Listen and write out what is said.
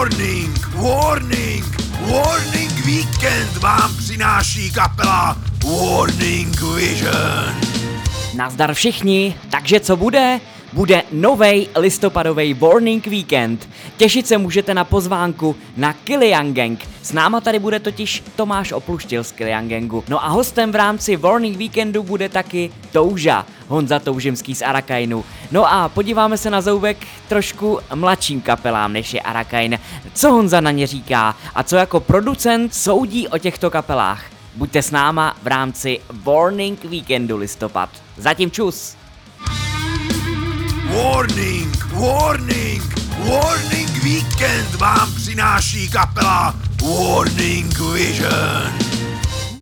Warning, warning, warning víkend vám přináší kapela Warning Vision. Nazdar všichni, takže co bude? Bude novej listopadový Warning Weekend. Těšit se můžete na pozvánku na Killian Gang. S náma tady bude totiž Tomáš Opluštil z Killian Gangu. No a hostem v rámci Warning Weekendu bude taky Touža, Honza Toužimský z Arakainu. No a podíváme se na zoubek trošku mladším kapelám než je Arakain. Co Honza na ně říká a co jako producent soudí o těchto kapelách. Buďte s náma v rámci Warning Weekendu listopad. Zatím čus! Warning, warning, warning víkend vám přináší kapela Warning Vision.